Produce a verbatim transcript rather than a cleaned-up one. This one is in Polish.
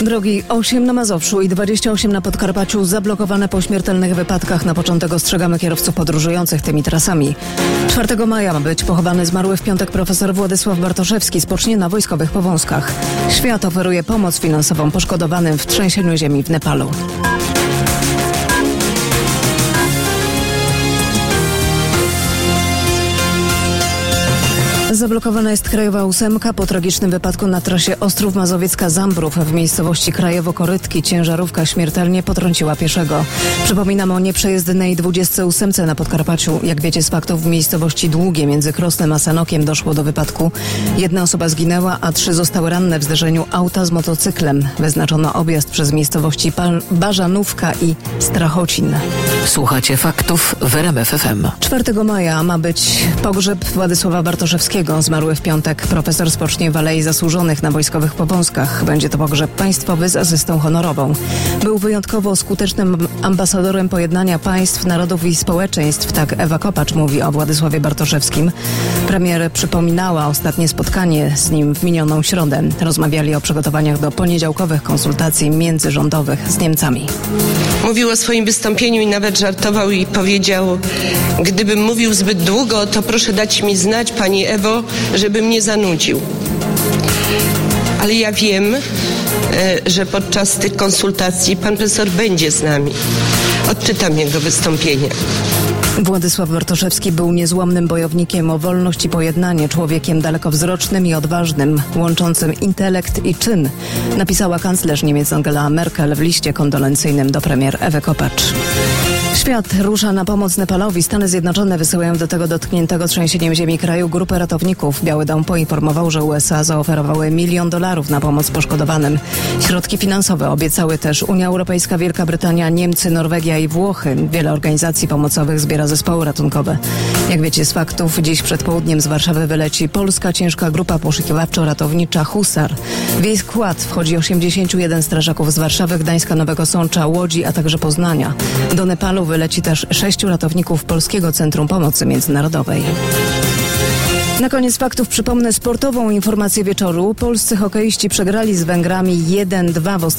Drogi osiem na Mazowszu i dwadzieścia osiem na Podkarpaciu zablokowane po śmiertelnych wypadkach. Na początek ostrzegamy kierowców podróżujących tymi trasami. czwartego maja ma być pochowany zmarły w piątek profesor Władysław Bartoszewski. Spocznie na Wojskowych Powązkach. Świat oferuje pomoc finansową poszkodowanym w trzęsieniu ziemi w Nepalu. Zablokowana jest krajowa ósemka po tragicznym wypadku na trasie Ostrów Mazowiecka-Zambrów w miejscowości Krajewo-Korytki. Ciężarówka śmiertelnie potrąciła pieszego. Przypominam o nieprzejezdnej dwudziestce ósemce na Podkarpaciu. Jak wiecie z faktów, w miejscowości Długie między Krosnem a Sanokiem doszło do wypadku. Jedna osoba zginęła, a trzy zostały ranne w zderzeniu auta z motocyklem. Wyznaczono objazd przez miejscowości Bażanówka i Strachocin. Słuchacie faktów w R M F F M. czwartego maja ma być pogrzeb Władysława Bartoszewskiego. Zmarły w piątek profesor spocznie w Alei Zasłużonych na Wojskowych Powązkach. Będzie to pogrzeb państwowy z asystą honorową. Był wyjątkowo skutecznym ambasadorem pojednania państw, narodów i społeczeństw. Tak Ewa Kopacz mówi o Władysławie Bartoszewskim. Premier przypominała ostatnie spotkanie z nim w minioną środę. Rozmawiali o przygotowaniach do poniedziałkowych konsultacji międzyrządowych z Niemcami. Mówił o swoim wystąpieniu i nawet żartował i powiedział: gdybym mówił zbyt długo, to proszę dać mi znać, pani Ewo, żeby mnie zanudził. Ale ja wiem, że podczas tych konsultacji pan profesor będzie z nami. Odczytam jego wystąpienie. Władysław Bartoszewski był niezłomnym bojownikiem o wolność i pojednanie, człowiekiem dalekowzrocznym i odważnym, łączącym intelekt i czyn, napisała kanclerz Niemiec Angela Merkel w liście kondolencyjnym do premier Ewy Kopacz. Świat rusza na pomoc Nepalowi. Stany Zjednoczone wysyłają do tego dotkniętego trzęsieniem ziemi kraju grupę ratowników. Biały Dom poinformował, że U S A zaoferowały milion dolarów na pomoc poszkodowanym. Środki finansowe obiecały też Unia Europejska, Wielka Brytania, Niemcy, Norwegia i Włochy. Wiele organizacji pomocowych zbiera zespoły ratunkowe. Jak wiecie z faktów, dziś przed południem z Warszawy wyleci polska ciężka grupa poszukiwawczo-ratownicza Husar. W jej skład wchodzi osiemdziesięciu jeden strażaków z Warszawy, Gdańska, Nowego Sącza, Łodzi, a także Poznania. Do Nepalu wyleci też sześciu ratowników Polskiego Centrum Pomocy Międzynarodowej. Na koniec faktów przypomnę sportową informację wieczoru. Polscy hokeiści przegrali z Węgrami jeden dwa w